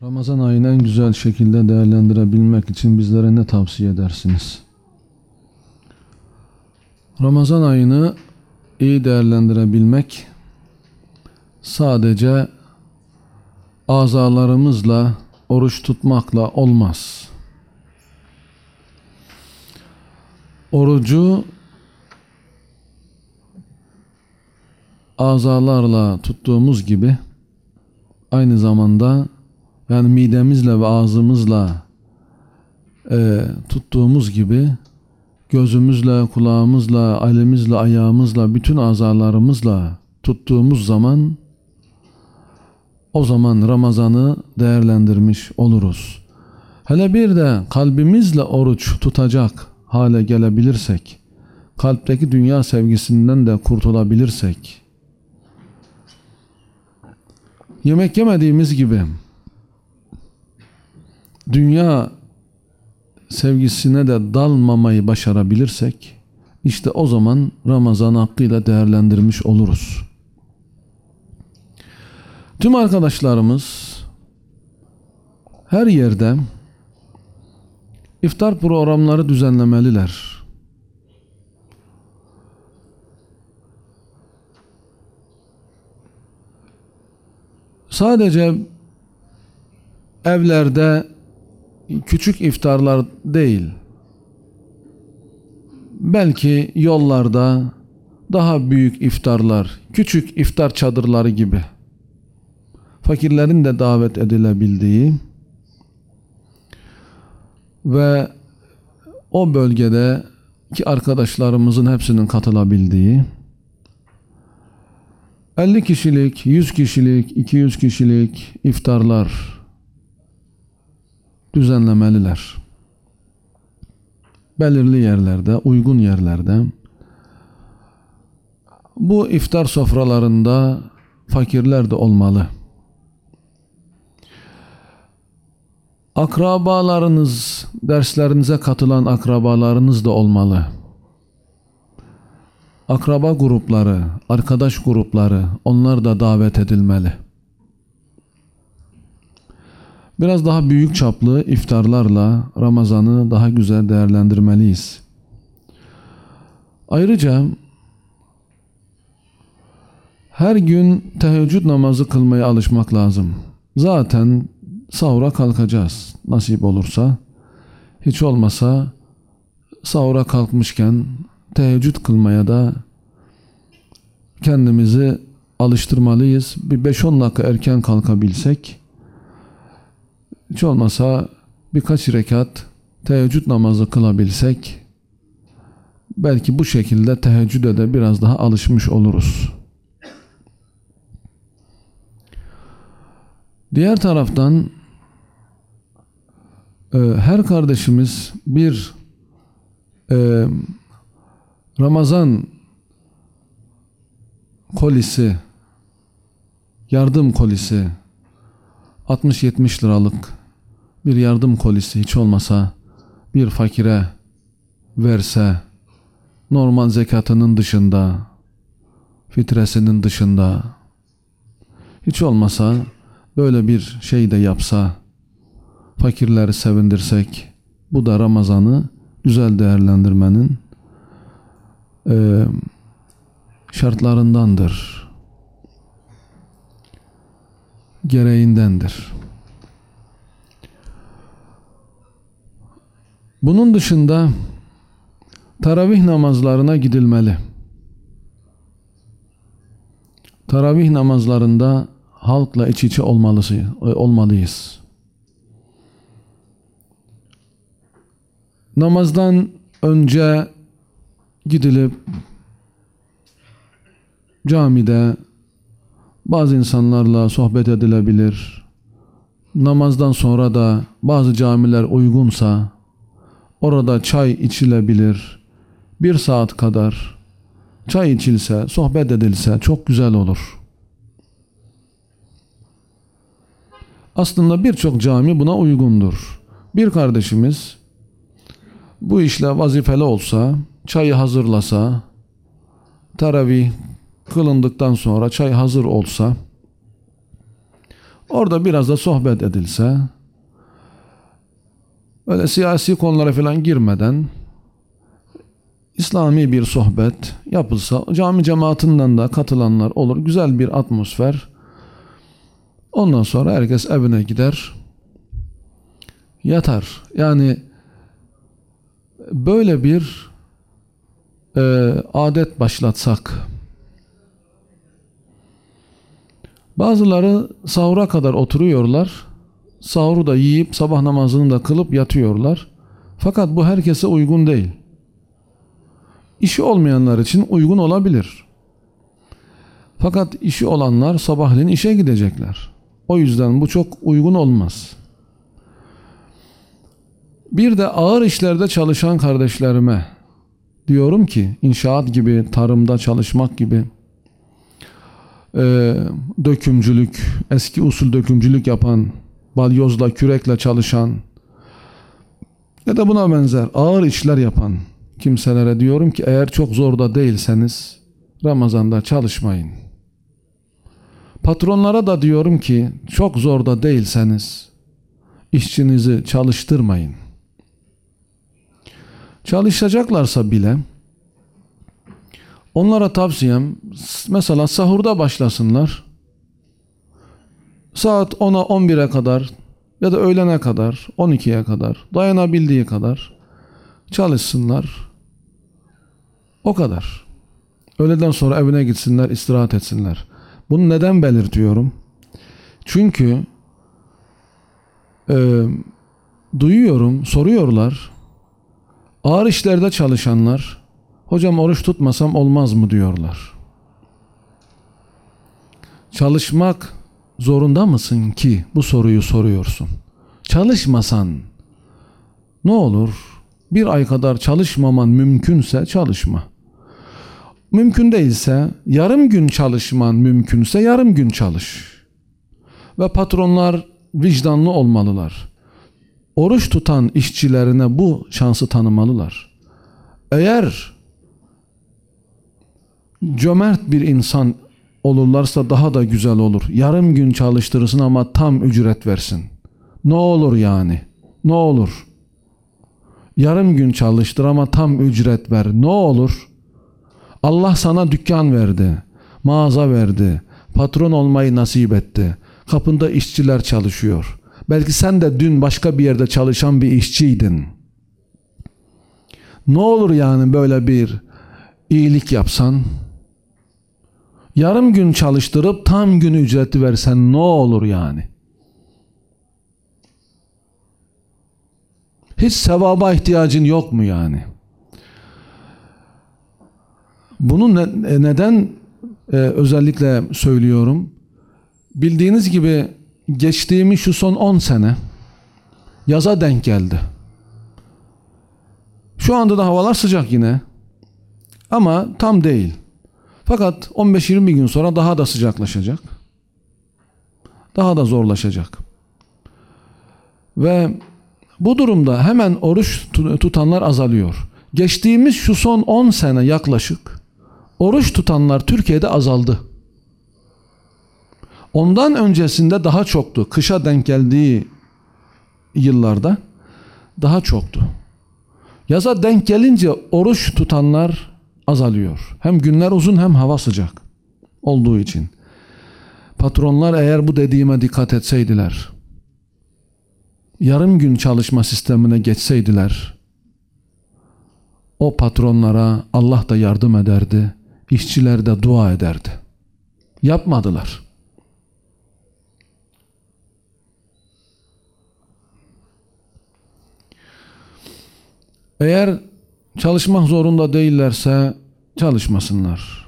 Ramazan ayını en güzel şekilde değerlendirebilmek için bizlere ne tavsiye edersiniz? Ramazan ayını iyi değerlendirebilmek sadece azalarımızla, oruç tutmakla olmaz. Orucu azalarla tuttuğumuz gibi aynı zamanda yani midemizle ve ağzımızla tuttuğumuz gibi gözümüzle, kulağımızla, elimizle, ayağımızla, bütün azalarımızla tuttuğumuz zaman o zaman Ramazan'ı değerlendirmiş oluruz. Hele bir de kalbimizle oruç tutacak hale gelebilirsek, kalpteki dünya sevgisinden de kurtulabilirsek, yemek yemediğimiz gibi dünya sevgisine de dalmamayı başarabilirsek, işte o zaman Ramazan hakkıyla değerlendirmiş oluruz. Tüm arkadaşlarımız her yerde iftar programları düzenlemeliler. Sadece evlerde küçük iftarlar değil, belki yollarda daha büyük iftarlar, küçük iftar çadırları gibi, fakirlerin de davet edilebildiği ve o bölgedeki arkadaşlarımızın hepsinin katılabildiği 50 kişilik, 100 kişilik, 200 kişilik iftarlar düzenlemeliler. Belirli yerlerde, uygun yerlerde. Bu iftar sofralarında fakirler de olmalı. Akrabalarınız, derslerinize katılan akrabalarınız da olmalı. Akraba grupları, arkadaş grupları, onlar da davet edilmeli. Biraz daha büyük çaplı iftarlarla Ramazan'ı daha güzel değerlendirmeliyiz. Ayrıca her gün teheccüd namazı kılmaya alışmak lazım. Zaten sahura kalkacağız nasip olursa. Hiç olmasa sahura kalkmışken teheccüd kılmaya da kendimizi alıştırmalıyız. Bir 5-10 dakika erken kalkabilsek, hiç olmasa birkaç rekat teheccüd namazı kılabilsek, belki bu şekilde teheccüde de biraz daha alışmış oluruz. Diğer taraftan her kardeşimiz bir Ramazan kolisi, yardım kolisi, 60-70 liralık bir yardım kolisi hiç olmasa bir fakire verse, normal zekatının dışında, fitresinin dışında, hiç olmasa böyle bir şey de yapsa, fakirleri sevindirsek, bu da Ramazan'ı güzel değerlendirmenin şartlarındandır, gereğindendir. Bunun dışında taravih namazlarına gidilmeli. Taravih namazlarında halkla iç içe olmalıyız. Namazdan önce gidilip camide bazı insanlarla sohbet edilebilir. Namazdan sonra da bazı camiler uygunsa orada çay içilebilir. 1 saat kadar çay içilse, sohbet edilse çok güzel olur. Aslında birçok cami buna uygundur. Bir kardeşimiz bu işle vazifeli olsa, çayı hazırlasa, taravih kılındıktan sonra çay hazır olsa, Orada biraz da sohbet edilse, öyle siyasi konulara falan girmeden İslami bir sohbet yapılsa, cami cemaatinden de katılanlar olur, güzel bir atmosfer. Ondan sonra herkes evine gider, yatar. Yani böyle bir adet başlatsak. Bazıları sahura kadar oturuyorlar. Sahuru da yiyip sabah namazını da kılıp yatıyorlar. Fakat bu herkese uygun değil. İşi olmayanlar için uygun olabilir. Fakat işi olanlar sabahleyin işe gidecekler. O yüzden bu çok uygun olmaz. Bir de ağır işlerde çalışan kardeşlerime diyorum ki, inşaat gibi, tarımda çalışmak gibi, dökümcülük, eski usul dökümcülük yapan, balyozla, kürekle çalışan ya da buna benzer ağır işler yapan kimselere diyorum ki, eğer çok zorda değilseniz Ramazan'da çalışmayın. Patronlara da diyorum ki, çok zorda değilseniz işçinizi çalıştırmayın. Çalışacaklarsa bile onlara tavsiyem, mesela sahurda başlasınlar. Saat 10'a 11'e kadar ya da öğlene kadar, 12'ye kadar, dayanabildiği kadar çalışsınlar. O kadar. Öğleden sonra evine gitsinler, istirahat etsinler. Bunu neden belirtiyorum? Çünkü duyuyorum, soruyorlar. Ağır işlerde çalışanlar, hocam oruç tutmasam olmaz mı diyorlar. Çalışmak zorunda mısın ki bu soruyu soruyorsun? Çalışmasan ne olur? Bir ay kadar çalışmaman mümkünse çalışma. Mümkün değilse, yarım gün çalışman mümkünse yarım gün çalış. Ve patronlar vicdanlı olmalılar. Oruç tutan işçilerine bu şansı tanımalılar. Eğer cömert bir insan olurlarsa daha da güzel olur. Yarım gün çalıştırırsın ama tam ücret versin. Ne olur yani? Ne olur? Yarım gün çalıştır ama tam ücret ver. Ne olur? Allah sana dükkan verdi, mağaza verdi, patron olmayı nasip etti. Kapında işçiler çalışıyor. Belki sen de dün başka bir yerde çalışan bir işçiydin. Ne olur yani böyle bir iyilik yapsan? Yarım gün çalıştırıp tam gün ücreti versen ne olur yani? Hiç sevaba ihtiyacın yok mu yani? Bunu neden özellikle söylüyorum? Bildiğiniz gibi geçtiğimiz şu son 10 sene yaza denk geldi. Şu anda da havalar sıcak yine. Ama tam değil. Fakat 15-20 gün sonra daha da sıcaklaşacak. Daha da zorlaşacak. Ve bu durumda hemen oruç tutanlar azalıyor. Geçtiğimiz şu son 10 sene yaklaşık oruç tutanlar Türkiye'de azaldı. Ondan öncesinde daha çoktu. Kışa denk geldiği yıllarda daha çoktu. Yaza denk gelince oruç tutanlar azalıyor. Hem günler uzun hem hava sıcak olduğu için. Patronlar eğer bu dediğime dikkat etseydiler, yarım gün çalışma sistemine geçseydiler, o patronlara Allah da yardım ederdi, işçiler de dua ederdi. Yapmadılar. Eğer çalışmak zorunda değillerse çalışmasınlar.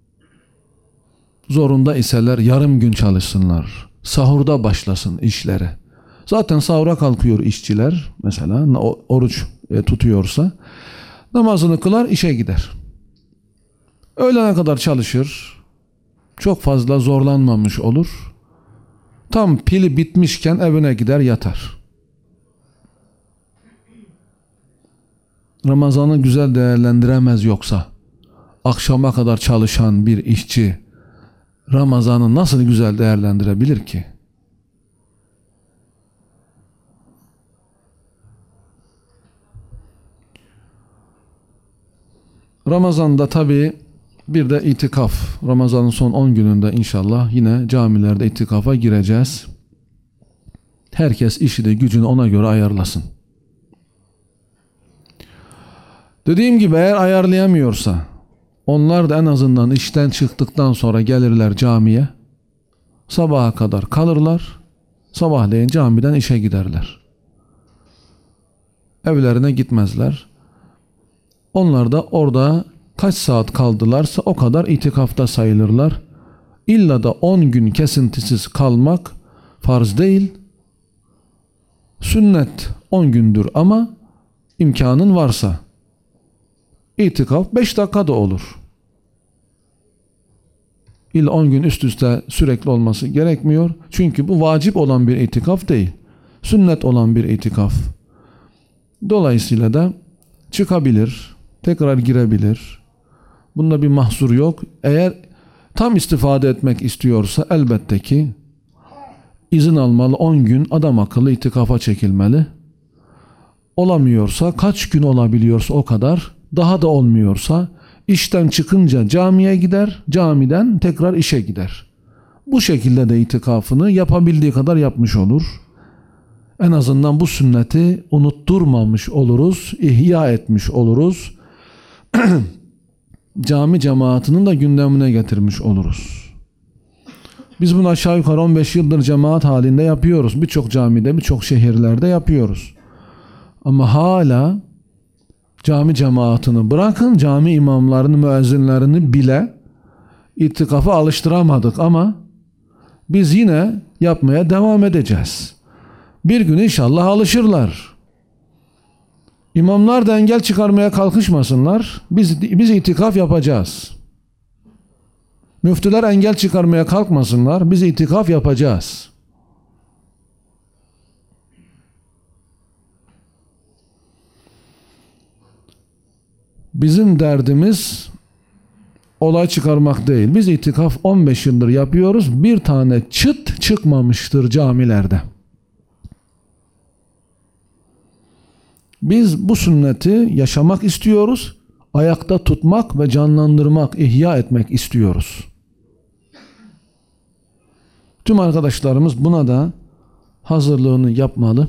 Zorunda iseler yarım gün çalışsınlar. Sahurda başlasın işleri. Zaten sahura kalkıyor işçiler, mesela oruç tutuyorsa namazını kılar, işe gider. Öğlene kadar çalışır. Çok fazla zorlanmamış olur. Tam pili bitmişken evine gider yatar. Ramazan'ı güzel değerlendiremez yoksa. Akşama kadar çalışan bir işçi Ramazan'ı nasıl güzel değerlendirebilir ki? Ramazan'da tabii bir de itikaf. Ramazan'ın son 10 gününde inşallah yine camilerde itikafa gireceğiz. Herkes işini gücünü ona göre ayarlasın. Dediğim gibi eğer ayarlayamıyorsa onlar da en azından işten çıktıktan sonra gelirler camiye. Sabaha kadar kalırlar. Sabahleyin camiden işe giderler. Evlerine gitmezler. Onlar da orada kaç saat kaldılarsa o kadar itikafta sayılırlar. İlla da 10 gün kesintisiz kalmak farz değil. Sünnet 10 gündür ama imkanın varsa itikaf 5 dakika da olur. İlla 10 gün üst üste sürekli olması gerekmiyor. Çünkü bu vacip olan bir itikaf değil. Sünnet olan bir itikaf. Dolayısıyla da çıkabilir, tekrar girebilir. Bunda bir mahsur yok. Eğer tam istifade etmek istiyorsa elbette ki izin almalı, 10 gün adam akıllı itikafa çekilmeli. Olamıyorsa kaç gün olabiliyorsa o kadar, daha da olmuyorsa işten çıkınca camiye gider, camiden tekrar işe gider. Bu şekilde de itikafını yapabildiği kadar yapmış olur. En azından bu sünneti unutturmamış oluruz, ihya etmiş oluruz. Cami cemaatinin de gündemine getirmiş oluruz. Biz bunu aşağı yukarı 15 yıldır cemaat halinde yapıyoruz. Birçok camide, birçok şehirlerde yapıyoruz. Ama hala cami cemaatini bırakın, cami imamlarını, müezzinlerini bile itikafa alıştıramadık ama biz yine yapmaya devam edeceğiz. Bir gün inşallah alışırlar. İmamlar da engel çıkarmaya kalkışmasınlar. Biz itikaf yapacağız. Müftüler engel çıkarmaya kalkmasınlar. Biz itikaf yapacağız. Bizim derdimiz olay çıkarmak değil. Biz itikaf 15 yıldır yapıyoruz. Bir tane çıt çıkmamıştır camilerde. Biz bu sünneti yaşamak istiyoruz. Ayakta tutmak ve canlandırmak, ihya etmek istiyoruz. Tüm arkadaşlarımız buna da hazırlığını yapmalı.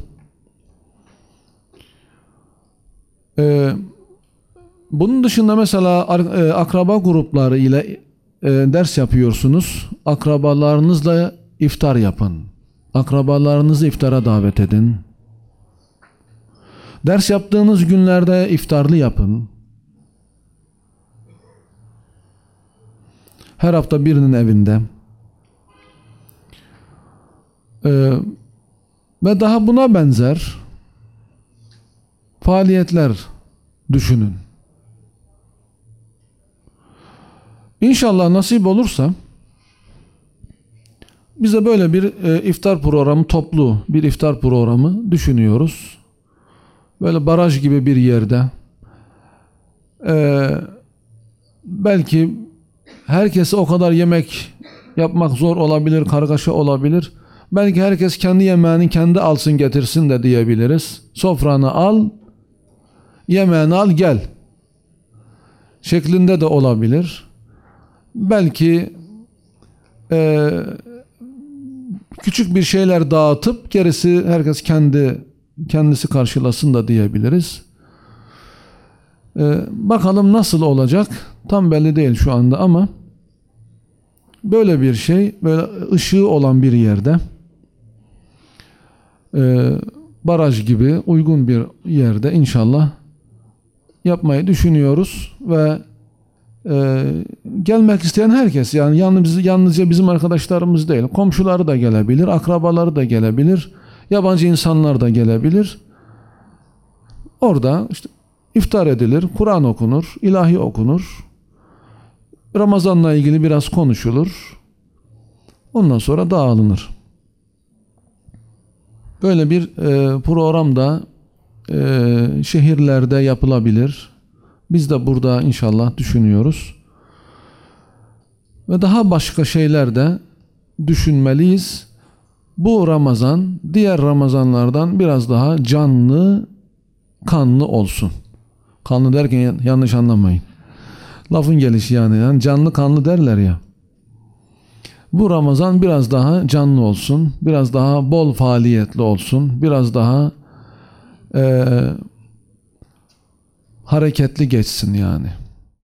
Bunun dışında mesela akraba grupları ile ders yapıyorsunuz. Akrabalarınızla iftar yapın. Akrabalarınızı iftara davet edin. Ders yaptığınız günlerde iftarlı yapın. Her hafta birinin evinde. Ve daha buna benzer faaliyetler düşünün. İnşallah nasip olursa bize böyle bir iftar programı, toplu bir iftar programı düşünüyoruz. Böyle baraj gibi bir yerde. Belki herkese o kadar yemek yapmak zor olabilir, kargaşa olabilir. Belki herkes kendi yemeğini kendi alsın getirsin de diyebiliriz. Sofranı al, yemeğini al gel şeklinde de olabilir. Belki küçük bir şeyler dağıtıp gerisi herkes kendisi karşılasın da diyebiliriz. Bakalım nasıl olacak tam belli değil şu anda ama böyle bir şey, böyle ışığı olan bir yerde, baraj gibi uygun bir yerde inşallah yapmayı düşünüyoruz ve gelmek isteyen herkes, yani yalnızca bizim arkadaşlarımız değil, komşuları da gelebilir, akrabaları da gelebilir, yabancı insanlar da gelebilir. Orada işte iftar edilir, Kur'an okunur, ilahi okunur, Ramazan'la ilgili biraz konuşulur, ondan sonra dağılınır. Böyle bir program da şehirlerde yapılabilir. Biz de burada inşallah düşünüyoruz. Ve daha başka şeyler de düşünmeliyiz. Bu Ramazan diğer Ramazanlardan biraz daha canlı, kanlı olsun. Kanlı derken yanlış anlamayın. Lafın gelişi yani. Yani canlı kanlı derler ya. Bu Ramazan biraz daha canlı olsun. Biraz daha bol faaliyetli olsun. Biraz daha hareketli geçsin yani.